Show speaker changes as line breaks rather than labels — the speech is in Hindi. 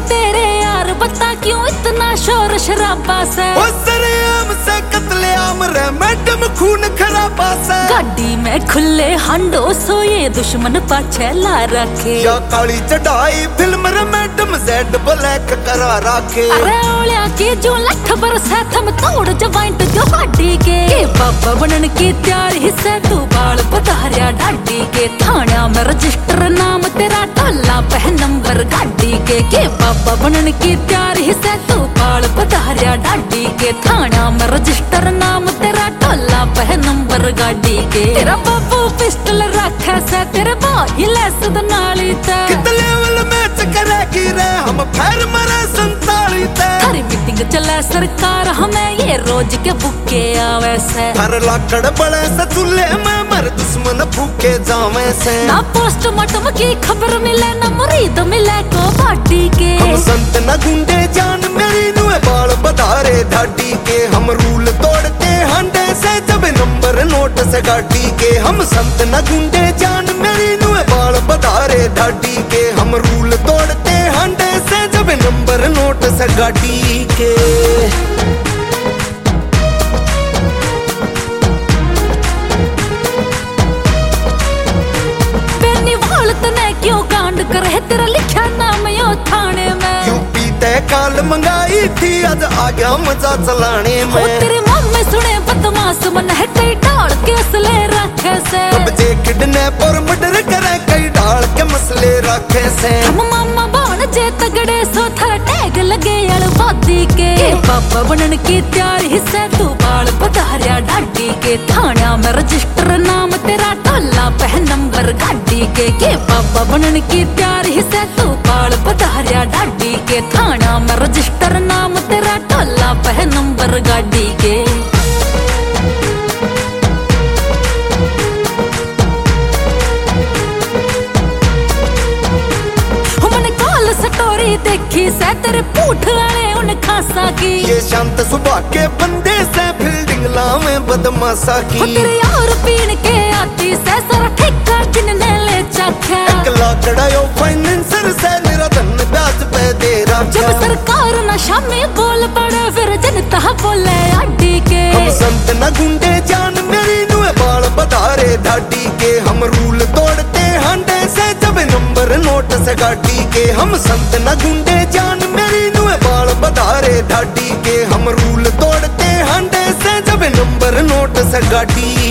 तेरे यार बता क्यों इतना शोर शराबा से।
ओ सरेआम से कत्लेआम रे मैडम खून खराबा से।
गाड़ी में खुले हांडो सो ये दुश्मन पाछे ला रखे।
या काली चढ़ाई फिल्म रे मैडम जेड ब्लैक करा रखे।
अरे ओलिया की जो लठ बरस है थम तोड़ जवाइंट जो हाडी के बाबा बनन की तैयार हिस्से तू बाल पधारिया ढाडी के। थाना में रजिस्टर नाम तेरा टोला पह नंबर गाड़ी के बाबा बनन की तैयार हिस्से तू बाल पधारिया ढाडी के। थाना में रजिस्टर नाम तेरा टोला पह नंबर गाड़ी के। तेरा बाबू पिस्टल रखे से तेरे भाई लैस नाली ते।
कितने लेवल मैच करेगी रे हम फैर मरे 47 ते।
थारी मीटिंग चले सरकार हमें ये रोज के बुके आवे से।
हर लाकड़ बड़े से चूल्हे में मर दुश्मन भूखे जावे से।
ना पोस्टमार्टम की खबर मिले ना मुरीद मिले को पार्टी के।
हम संत न गुंडे जान मेरी नुए बाल बधारे ढाडी के। हम रूल तोड़ते हांडे से जब नंबर नोट से गाड़ी के। हम संत न गुंडे जान मेरी नुए बाल बधारे ढाडी के। हम रूल तोड़ते हांडे से जब नंबर नोट से गाड़ी के।
क्यों कांड करे तेरा लिखा नाम यो थाने में।
यूपी तय काल मंगाई थी आज आ गया मजा चलाने में।
ओ तेरे मुंह में सुने बदमाश मन है कई डाल के असले रखे से।
बच्चे किडनैप और मर्डर करे कई डाल के मसले रखे से।
हम मामा बाण जे तगड़े सो थारा टैग लगे अड़बादी के। बाबा बनन की तैयार हिस्से तू बाल पधारिया ढाडी के। थाना में रजिस्टर नाम तेरा टोला पह नंबर गाड़ी के बाबा बनन की तैयार हिस्से तू बाल पधारिया ढाडी के। थाना में रजिस्टर नाम तेरा टोला पह नंबर गाड़ी के। स्टोरी देखी से तेरे पूठ वाले उन खासा की।
ये शांत सुबह के बंदे से फील्डिंग लावे बदमाशा की।
तेरे यार पीन के आती से सारा ठेका जिनने ले चखा।
एक लाकड़ा यो फाइनेंसर से मेरा धन ब्याज पे दे रहा।
जब सरकार नशा में बोल पड़े फिर जनता बोले आडी के।
हम संत न गुंडे जान मेरी नुए बाल बधारे ढाडी के। हम रूल तोड़ते हांडे से जब नंबर नोट से गाड़ी के। हम संत न गुंडे जान मेरी नुए बाल बधारे ढाडी के। हम रूल तोड़ते हांडे से जब नंबर नोट से गाड़ी